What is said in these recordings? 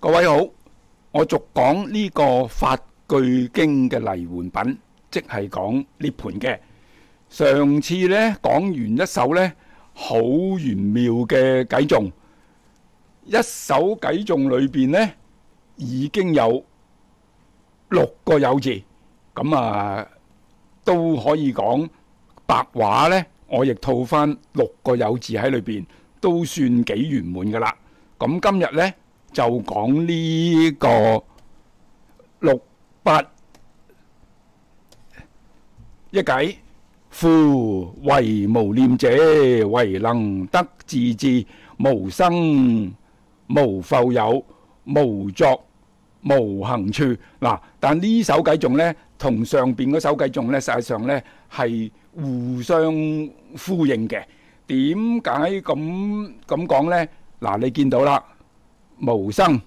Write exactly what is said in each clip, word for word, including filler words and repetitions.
各位好，我續講呢個法句經嘅離換品，即係講涅槃嘅。上次呢講完一首呢好玄妙嘅偈頌，一首偈頌裏邊呢已經有六個有字，咁啊都可以講白話呢，我亦套翻六個有字喺裏邊，都算幾圓滿噶啦。咁今日呢就講呢個六八一偈，夫唯無念者，唯能得自治，無生無復有，無作無行處。嗱，但呢首偈頌呢，同上邊嗰首偈頌呢，實際上呢係互相呼應嘅。點解咁咁講呢？嗱，你見到啦。無生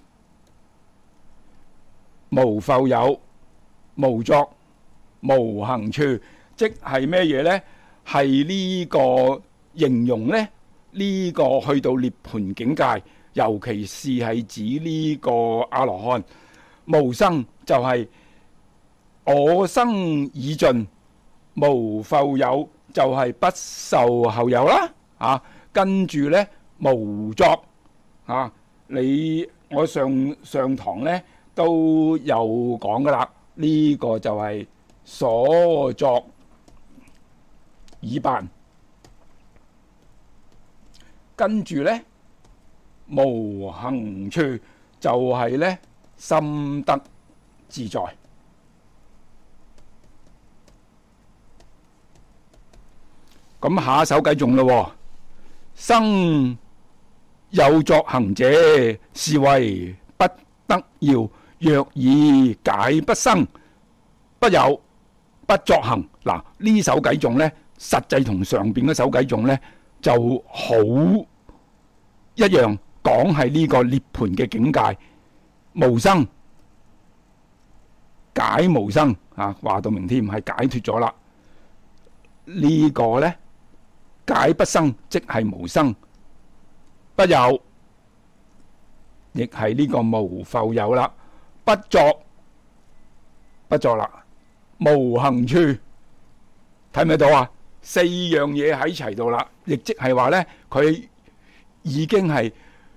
無復有，無作無行處，即係咩嘢呢？係呢個形容呢，呢個去到涅槃境界，尤其是係指呢個阿羅漢。無生就係我生已盡，無復有就係不受後有啦。啊，跟住呢無作啊。你我上上堂呢都有講噶啦，呢、這個就係所作已辦，跟住呢無行處就係呢心得自在。咁下一首偈頌咯，生有作行者，是為不得要。若以解不生不有不作行。嗱，呢首偈頌呢，實際同上邊嗰首偈頌呢就好一樣，講係呢個涅槃嘅境界，無生解無生啊，話到明添，係解脫咗啦。呢、這個呢，解不生，即係無生。不有，亦係呢個無復有啦。不作，不作啦。無行處，睇唔睇到啊？四樣嘢喺齊度啦，亦即係話呢，佢已經係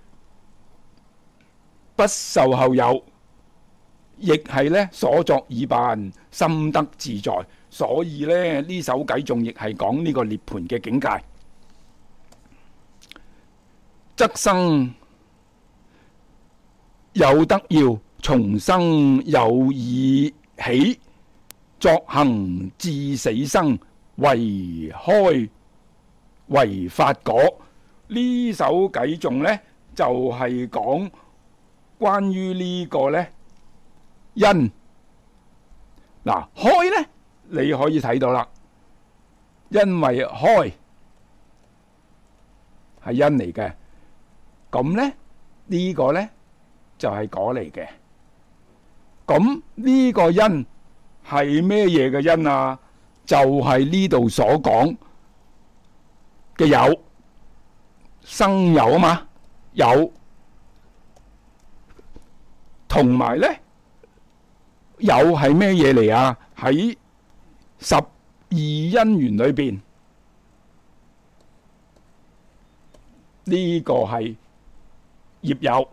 不受後有，亦係呢所作已辦，心得自在。所以呢，呢首偈頌亦係講呢個涅槃嘅境界。則生有得要，從生有已起，作行至死生，為開為發果。呢首偈頌呢，就係、是、講關於呢個呢因。嗱，開呢，你可以睇到啦，因為開係因嚟嘅。咁呢，呢、這個呢，就係、是、果嚟嘅。咁呢個因係咩嘢嘅因啊？就係呢度所講嘅有，生有啊嘛，有同埋呢，有係咩嘢嚟啊？喺十二因緣裏邊，呢、這個係業有，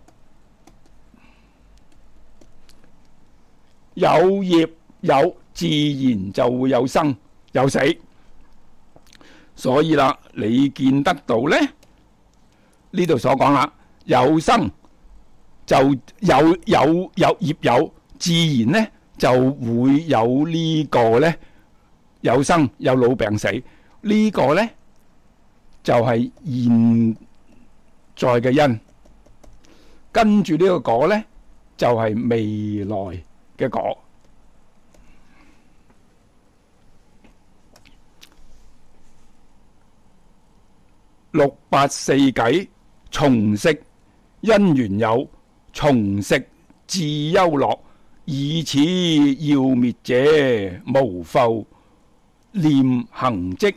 有業有自然就會有生有死。所以啦，你見得到呢？呢度所講啦，有生就有有有業有，自然呢就會有呢個呢，有生有老病死。呢、這個呢就係、是、現在嘅因。跟住呢個果呢，就係、是、未來嘅果。六八四偈，從食因緣有，從食自憂樂，以此要滅者，無復念行迹。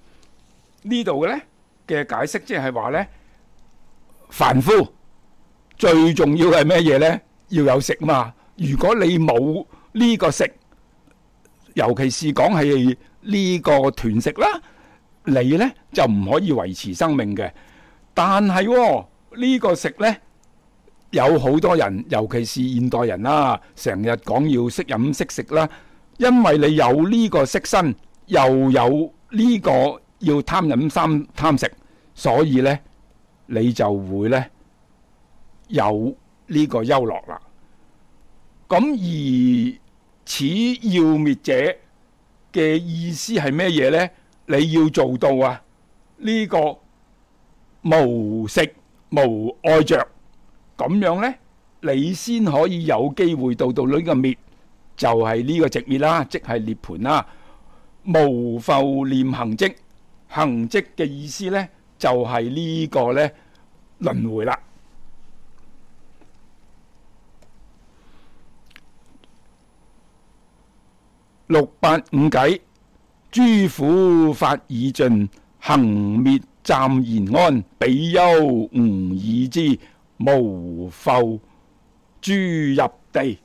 呢度嘅呢嘅解釋，即係話呢，凡夫最重要係咩嘢呢？要有食嘛。如果你冇呢個食，尤其是講係呢個團食啦，你呢就唔可以維持生命嘅。但係喎，呢個食呢，有好多人，尤其是現代人啦，成日講要識飲識食啦，因為你有呢個色身，又有呢個要貪飲三貪食，所以呢，你就會呢有呢個憂樂啦。咁而此要滅者嘅意思係咩嘢呢？你要做到啊，呢個無食無愛着，咁樣呢，你先可以有機會到到呢個滅，就係呢個寂滅啦，即係涅槃啦。無復念行跡，行跡嘅意思呢，就係呢個呢輪迴啦。六八五偈，諸苦法已盡，行滅暫然安，比丘吾已知，無復諸入地。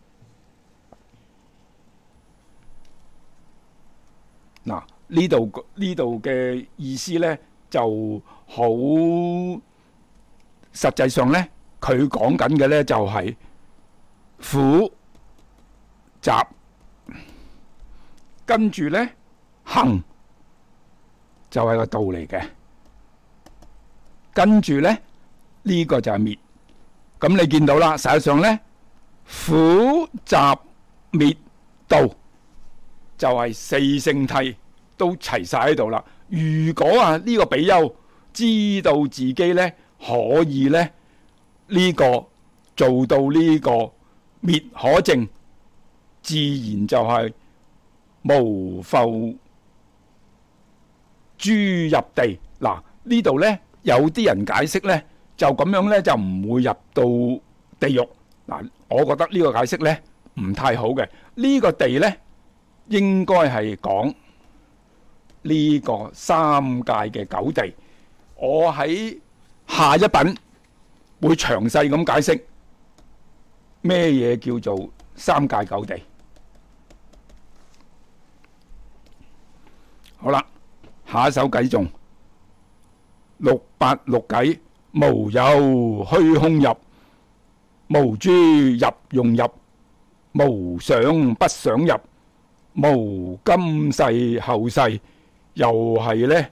嗱，呢度呢度嘅意思呢，就好實際上呢，佢講緊嘅呢，就係苦集。跟住呢，行就係個道嚟嘅，跟住呢，呢個就係滅。咁你見到啦，實際上呢，苦集滅道就係四聖諦都齊晒喺度啦。如果啊呢個比丘知道自己呢可以呢呢個做到呢個滅可證，自然就係無復諸入地。嗱，呢度呢，有啲人解釋呢，就咁樣呢，就唔會入到地獄。嗱，我覺得呢個解釋呢唔太好嘅。呢個地呢，應該係講呢個三界嘅九地。我喺下一品會詳細咁解釋咩嘢叫做三界九地。好啦，下一首偈頌六八六偈，無有虛空入，無諸入用入，無想不想入，無今世後世，又係呢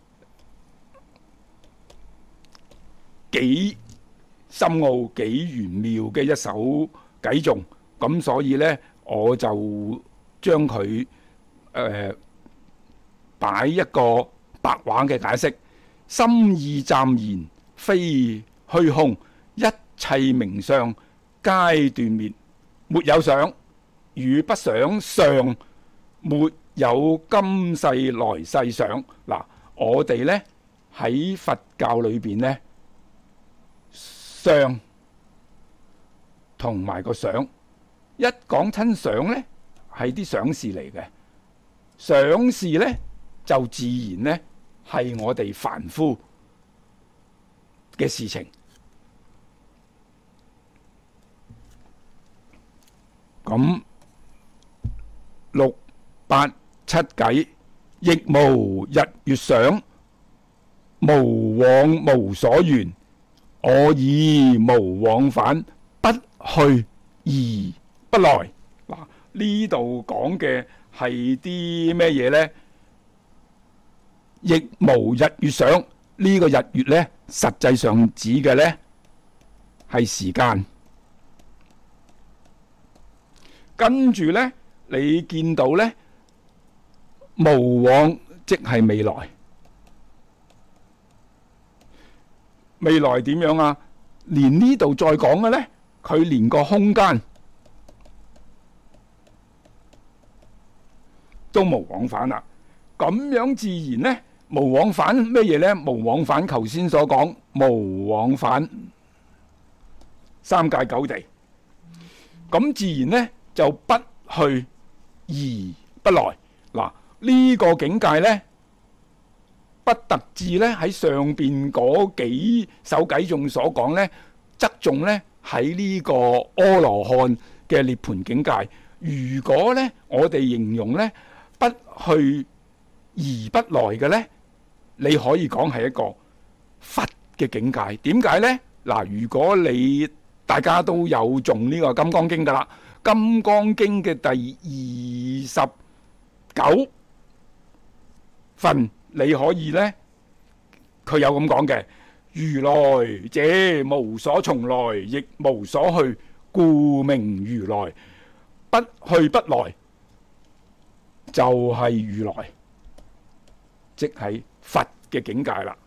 幾深奧幾玄妙嘅一首偈頌。咁所以呢，我就將佢誒擺一個白話嘅解釋，心意暫然非虛空，一切名相皆斷滅，沒有想與不想相，沒有今世來世想。嗱，我哋呢喺佛教裏邊呢，相同埋個想，一講親想呢係啲想事嚟嘅，想事呢就自然呢係我哋凡夫嘅事情。咁六八七偈，亦無日月想，無往無所緣，我以無往返，不去而不來。嗱，呢度講嘅係啲咩嘢呢？亦無日月想，呢、這個日月呢，實際上指嘅呢係時間。跟住呢，你見到呢，無往即係未來。未來點樣啊？連呢度再講嘅呢，佢連個空間都無往返啦。咁樣自然呢，無往返咩嘢呢？無往返，頭先所講無往返三界九地。咁自然呢，就不去而不來。嗱，呢個境界呢，不特止呢喺上邊嗰幾首偈頌所講呢， 側重咧喺呢個阿羅漢嘅涅槃境界。如果咧我哋形容咧不去而不來嘅咧，你可以講係一個佛嘅境界。點解咧？嗱，如果你大家都有誦呢個《金剛經》噶啦，《金剛經》嘅第二十九份，你可以呢，佢有咁講嘅：如來者無所從來，亦無所去，故名如來。不去不來，就係如來，即係佛嘅境界啦。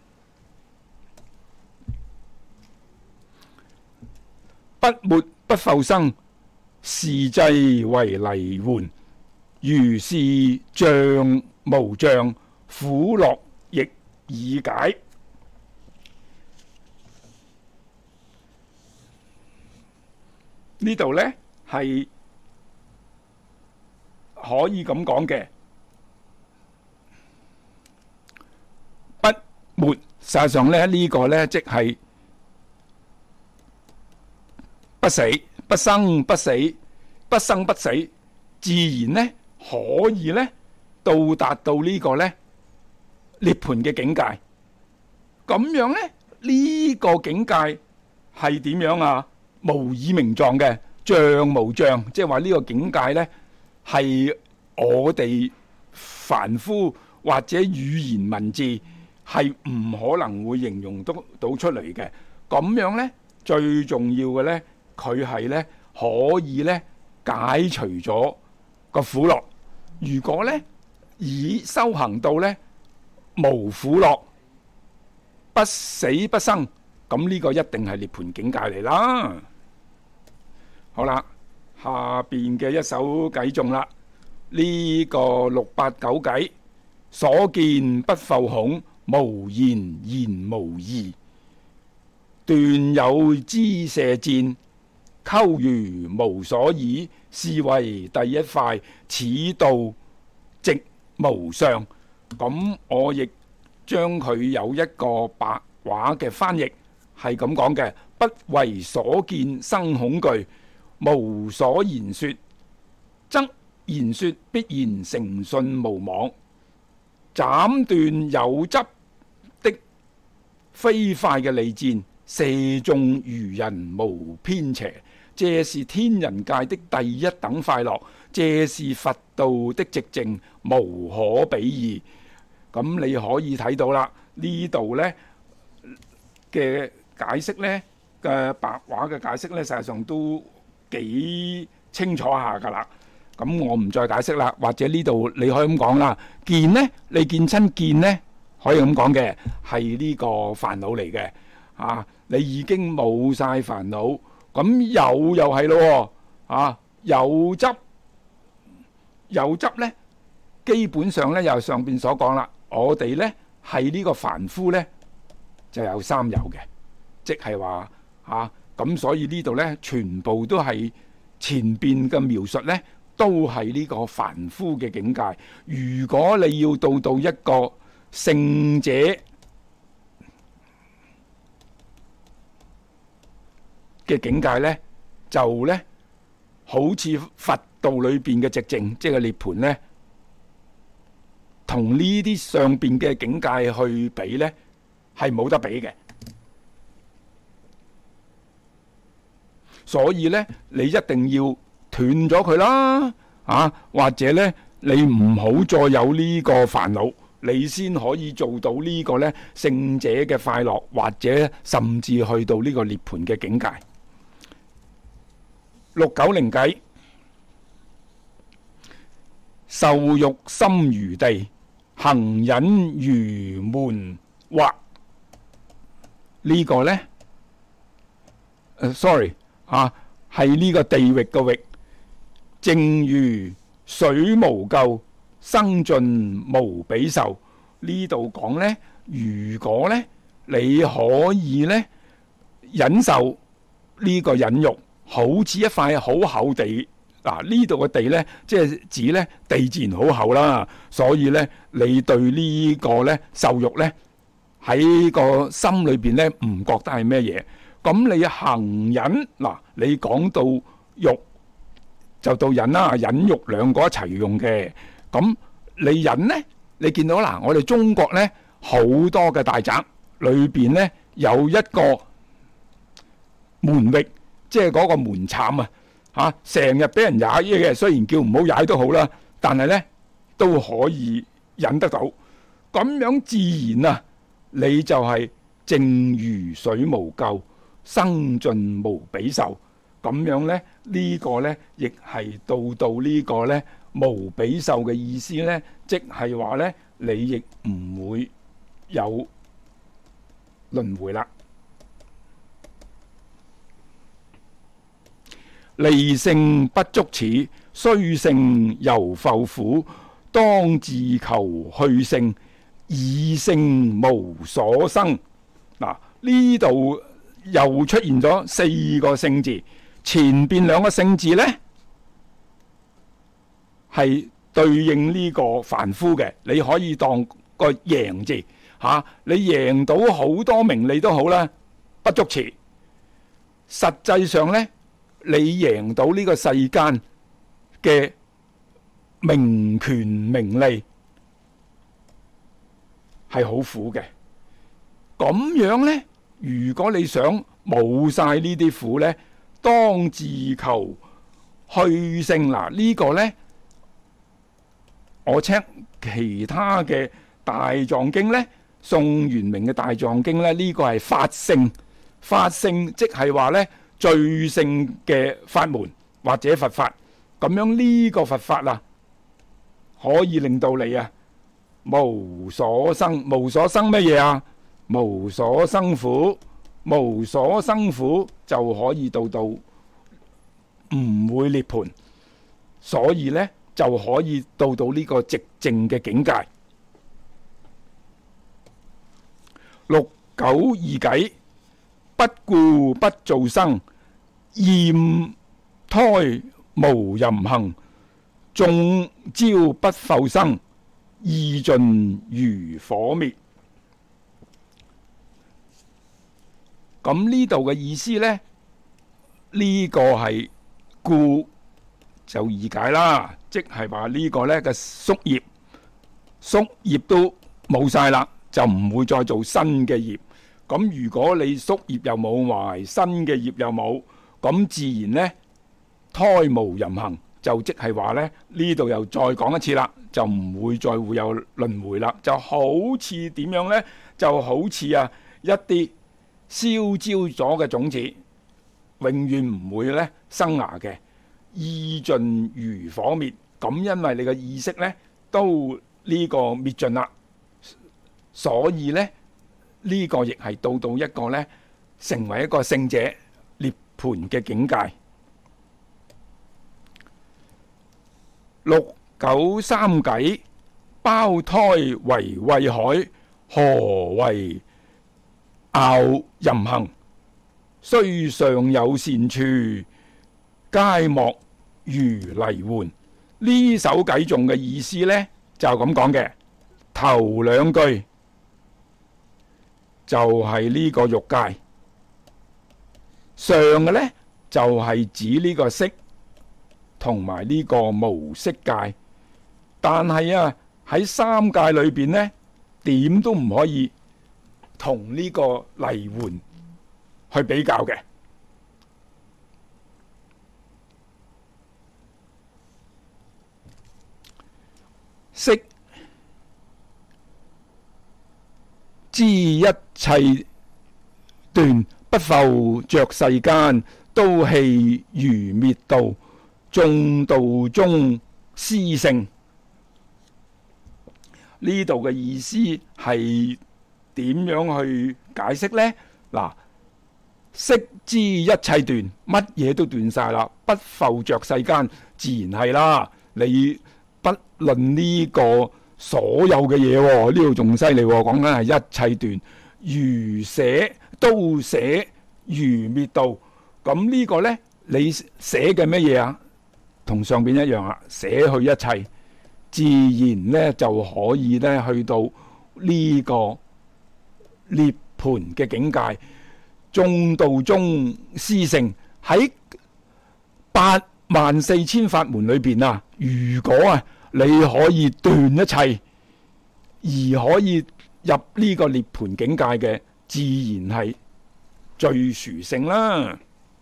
不沒不復生，是際為離換。如是障無障，苦樂亦已解。呢度呢係可以咁講嘅。不沒，實際上咧呢個呢即係不死、不生、不死、不生不死，自然呢可以呢到達到呢個呢涅槃嘅境界。咁樣呢，呢個境界係點樣啊？無以名狀嘅，障無障，即係話呢個境界呢係我哋凡夫或者語言文字係唔可能會形容得到出嚟嘅。咁樣呢，最重要嘅呢，佢係呢可以呢解除咗個苦樂。如果呢以修行到呢無苦樂、不死不生，咁呢個一定係涅槃境界嚟啦。好啦，下邊嘅一首偈頌啦，呢、這個六八九偈：所見不復恐，無言言無義，斷有支射箭，鳩如無所倚，是為第一塊，此道寂無相。咁我亦將佢有一個白話嘅翻譯，係咁講嘅：不為所見生恐懼，無所言說，則言說必然誠信無妄。斬斷有執的飛快嘅利箭，射中愚人無偏邪。這是天人界的第一等快樂，這是佛道的寂靜，無可比擬。咁你可以睇到啦，呢度呢嘅解釋呢嘅白話嘅解釋呢，實際上都幾清楚下噶啦。咁我唔再解釋啦，或者呢度你可以咁講啦。見呢，你見親見呢，可以咁講嘅係呢個煩惱嚟嘅。啊，你已經冇晒煩惱，咁有又係咯。啊，有執有執呢，基本上呢，又上邊所講啦。我哋呢係呢個凡夫呢，就有三有嘅，即係話啊，咁所以呢度呢，全部都係前邊嘅描述呢，都係呢個凡夫嘅境界。如果你要到到一個聖者嘅境界呢，就呢好似佛道裏邊嘅寂靜，即係涅槃呢，同呢啲上邊嘅境界去比呢，係冇得比嘅。所以呢，你一定要斷咗佢啦，啊，或者呢，你唔好再有呢個煩惱，你先可以做到呢個呢聖者嘅快樂，或者甚至去到呢個涅槃嘅境界。六九零偈：受欲深如地，行忍如悶惑。呢個呢、uh, sorry 啊，係呢個地域嘅域。正如水無垢，生盡無比受。呢度講呢，如果呢你可以呢忍受呢個忍辱，好似一塊好厚地。嗱，呢度嘅地呢，即係指呢地自然好厚啦，所以呢，你對呢個呢受辱呢，喺個心裏邊呢唔覺得係咩嘢。 咁你行忍嗱，你講到欲就到忍啦，忍欲兩個一齊用嘅。咁你忍呢？你見到嗱，我哋中國呢好多嘅大宅裏邊呢有一個門域，即係嗰個門檻啊，嚇成日俾人踩嘅，雖然叫唔好踩都好啦，但係呢都可以忍得到。咁樣自然啊，你就係靜如水無咎，生盡無比壽。咁樣呢，呢、這個呢亦係到到呢個呢無比壽嘅意思呢，即係話呢，你亦唔會有輪迴啦。利勝不足此，須勝猶復苦。當自求去勝，以勝無所生。嗱，呢度又出現咗四個勝字，前邊兩個勝字呢係對應呢個凡夫嘅，你可以當個贏字吓、啊，你贏到好多名利都好啦，不足辭。實際上呢，你贏到呢個世間嘅名權名利係好苦嘅。咁樣呢，如果你想冇晒呢啲苦呢，當自求去勝。嗱，呢個呢，我 check 其他嘅大藏經呢，宋元明嘅大藏經呢，呢個係法勝。法勝即係話呢，最勝嘅法門或者佛法。咁樣呢個佛法啊，可以令到你啊無所生。無所生乜嘢啊？無所生苦。無所生苦就可以到到唔會涅槃，所以呢就可以到到呢個寂靜嘅境界。六九二偈，不顧不造生，厭胎無淫行，中招不復生，意盡如火滅。咁呢度嘅意思呢，呢、這個係顧就易解啦，即係話呢個呢嘅宿業，宿業都冇晒啦，就唔會再做新嘅業。咁如果你宿業又冇埋，新嘅業又冇，咁自然呢，胎無淫行，就即係話呢，呢度又再講一次啦，就唔會再會有輪迴啦。就好似點樣呢？就好似啊一啲燒焦咗嘅種子，永遠唔會咧生芽嘅，意盡如火滅。咁因為你嘅意識咧都呢個滅盡啦，所以咧呢個亦係到到一個咧成為一個聖者涅槃嘅境界。六九三偈，胞胎為慧海，何為樂淫行？雖尚有善處，皆莫如泥換。呢首偈頌嘅意思呢，就咁講嘅。頭兩句就係呢個欲界，上嘅呢，就係、是、指呢個色同埋呢個無色界。但係啊喺三界裏邊呢，點都唔可以同呢個泥換去比較嘅。色知一切斷，不復着世間，都棄如滅道，眾道中思聖。呢度嘅意思係點樣去解釋呢？嗱，色知一切斷，乜嘢都斷晒啦，不復着世間，自然係啦。你不論呢個所有嘅嘢，呢度仲犀利，講緊係一切斷，如捨都捨如滅道。咁呢個呢，你捨嘅乜嘢啊？同上邊一樣啊，捨去一切，自然呢就可以呢去到呢個涅槃嘅境界。 眾道中師聖，喺八萬四千法門裏邊啊，如果啊你可以斷一切，而可以入呢個涅槃境界嘅，自然係最殊勝啦。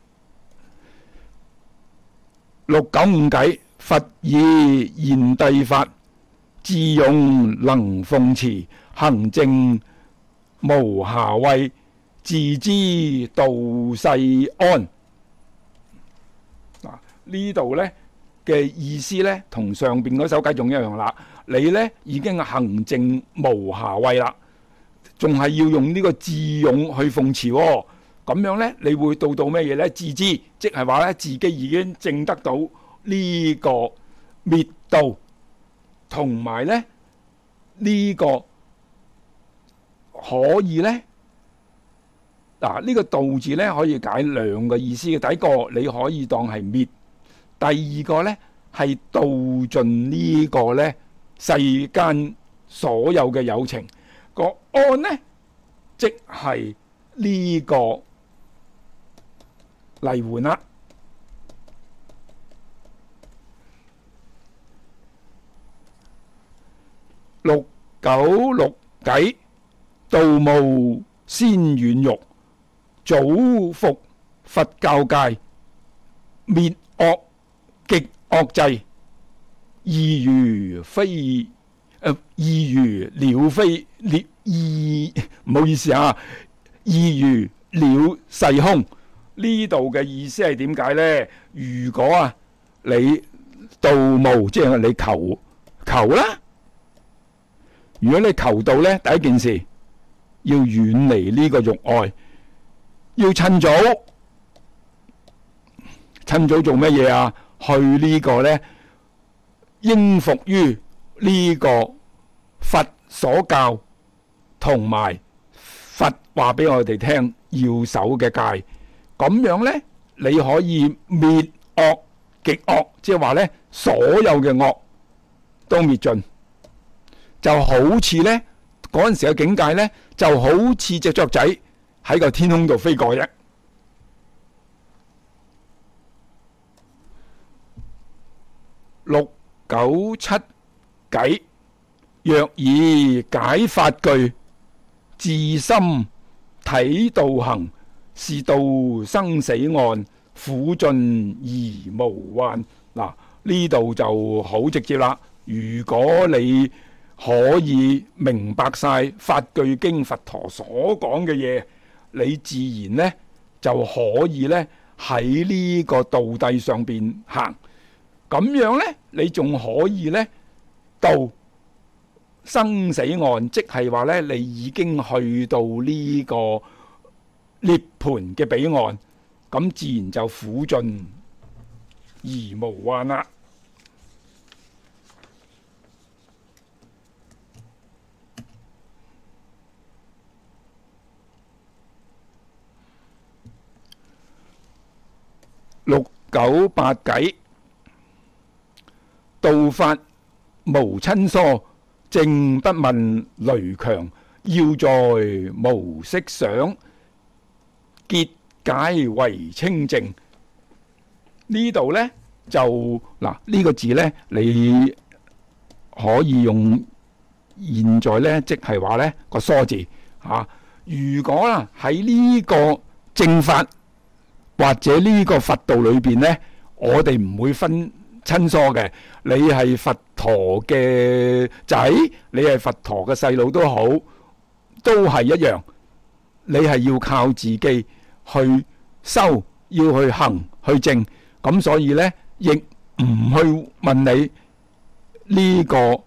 六九五偈，佛以賢諦法，智勇能奉持，行證無瑕穢，自知道世安。嗱，呢度呢嘅意思呢，同上邊嗰首偈仲一樣啦。你呢已經行證無瑕穢啦，仲係要用呢個智勇去奉持喎。咁樣呢，你會到到咩嘢呢？自知，即係話呢，自己已經證得到呢個滅道，同埋呢呢個可以呢。嗱，呢個道字呢可以解兩個意思嘅。第一個你可以當係滅，第二個呢係道盡呢個呢世間所有嘅有情。個安呢，即係呢個離換啦。六九六偈，道務先遠欲，早伏佛教界，滅惡極惡制，意如飛誒，意如鳥飛鳥意，唔好意思啊，意如鳥逝空。呢度嘅意思係點解呢？如果啊你道務，即係你求求啦。如果你求道呢，第一件事要遠離呢個欲愛，要趁早，趁早做乜嘢啊？去呢個呢，應服於呢個佛所教，同埋佛話俾我哋聽要守嘅戒。咁樣呢，你可以滅惡極惡，即係話呢，所有嘅惡都滅盡。就好似呢嗰陣時嘅境界呢，就好似隻雀仔喺個天空度飛過啫。六九七偈，若以解法句，自心體道行，是道生死岸，苦盡而無患。嗱，呢度就好直接啦。如果你可以明白晒法句經佛陀所講嘅嘢，你自然呢就可以呢喺呢個道諦上邊行。咁樣呢，你仲可以呢到生死岸，即係話呢，你已經去到呢個涅槃嘅彼岸，咁自然就苦盡而無患啦。六九八偈，道法無親疏，正不問雷強，要在無色想，結解為清淨。呢度呢，就嗱呢、這個字呢，你可以用現在呢，即係話呢個疏字啊。如果啊喺呢個正法或者呢個佛道裏邊呢，我哋唔會分親疏嘅。你係佛陀嘅仔，你係佛陀嘅細佬都好，都係一樣。你係要靠自己去修，要去行，去證。咁所以呢，亦唔去問你呢個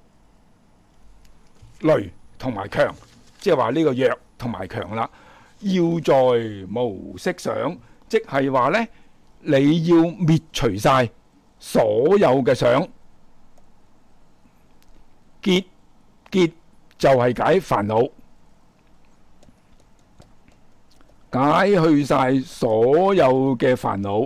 雷同埋強，即係話呢個弱同埋強啦。要在無色想，即係話呢，你要滅除晒所有嘅想，結結就係解煩惱，解去晒所有嘅煩惱，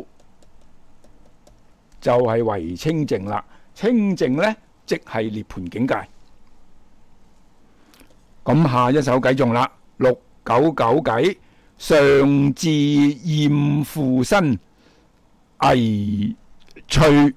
就係為清淨啦。清淨呢，即係涅槃境界。咁下一首偈頌啦，六九九偈， 上至厭父身，危脆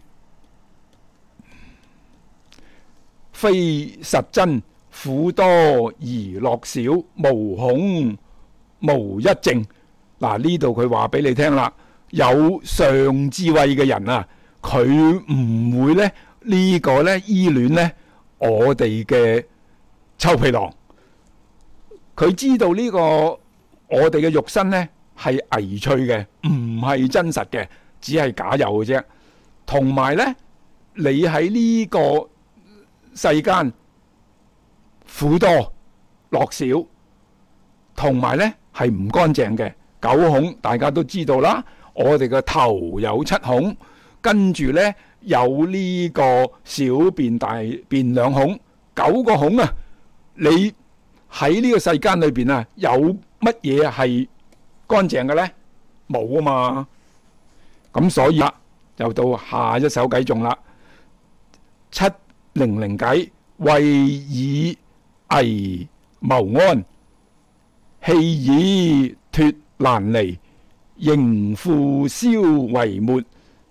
非實真，苦多而樂少，無恐無一證。嗱，呢度佢話俾你聽啦，有上智慧嘅人啊，佢唔會咧呢個咧依戀咧我哋嘅臭皮囊。佢知道呢個我哋嘅肉身咧係危脆嘅，唔係真實嘅，只係假有嘅啫。同埋咧，你喺呢個世間苦多樂少，同埋咧係唔乾淨嘅。九孔大家都知道啦，我哋嘅頭有七孔，跟住咧有呢個小便大便兩孔，九個孔啊！你喺呢個世間裏邊啊，有乜嘢係乾淨嘅咧？冇啊嘛！咁所以啦，就到下一首偈頌啦。七零零偈，為以危謀安，棄以脫難離，迎父宵為末，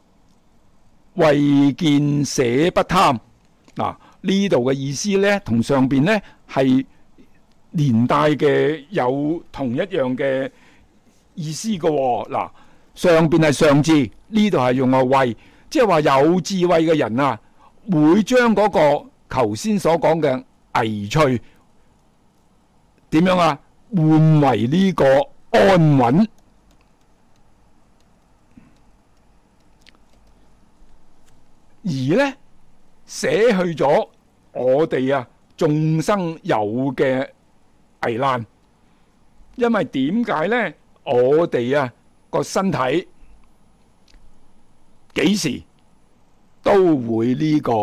為見捨不貪。嗱，呢度嘅意思呢，同上邊呢係連帶嘅有同一樣嘅意思嘅喎。嗱，上邊係上智，呢度係用個為，即係話有智慧嘅人啊，會將嗰個頭先所講嘅危脆點樣啊，換為呢個安穩，而呢捨去咗我哋啊眾生有嘅危難。因為點解呢？我哋啊個身體幾時都會呢個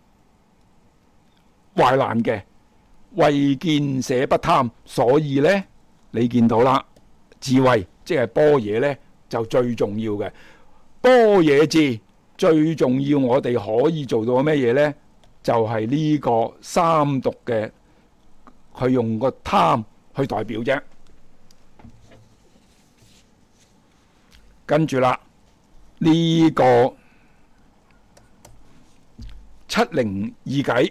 壞爛嘅，為見捨不貪，所以呢，你見到啦，智慧即係般若呢，就最重要嘅。般若智最重要，我哋可以做到咩嘢呢？就係、是、呢個三毒嘅，佢用個貪去代表啫。跟住啦，呢、這個七零二偈，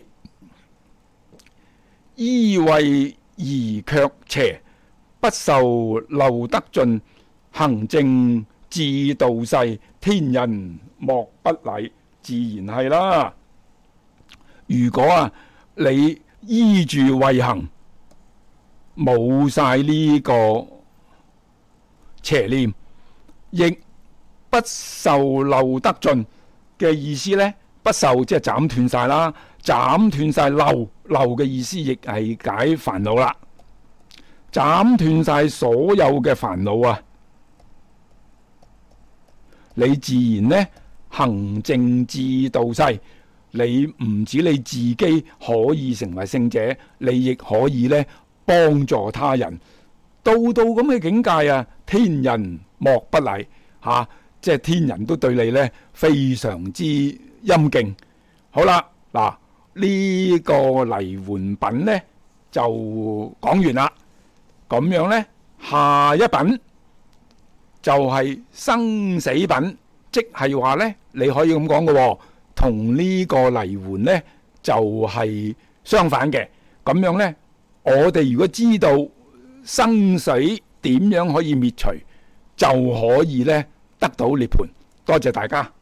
依位而卻邪，不受漏得盡，行正至道世，天人莫不禮。自然係啦。如果啊你依住慧行，冇晒呢個邪念，亦不受漏得盡嘅意思呢，不受即係斬斷晒啦，斬斷晒漏，漏嘅意思亦係解煩惱啦，斬斷晒所有嘅煩惱啊，你自然呢行正至道世，你唔止你自己可以成為聖者，你亦可以呢幫助他人，到到咁嘅境界啊，天人莫不禮吓、啊，即係天人都對你呢非常之欽敬。好啦，嗱呢、這個離桓品呢就講完啦，咁樣呢，下一品就係生死品，即係話呢，你可以咁講嘅，同呢個離桓呢就係、是、相反嘅。咁樣呢，我哋如果知道生死點樣可以滅除，就可以呢得到涅槃。多謝大家。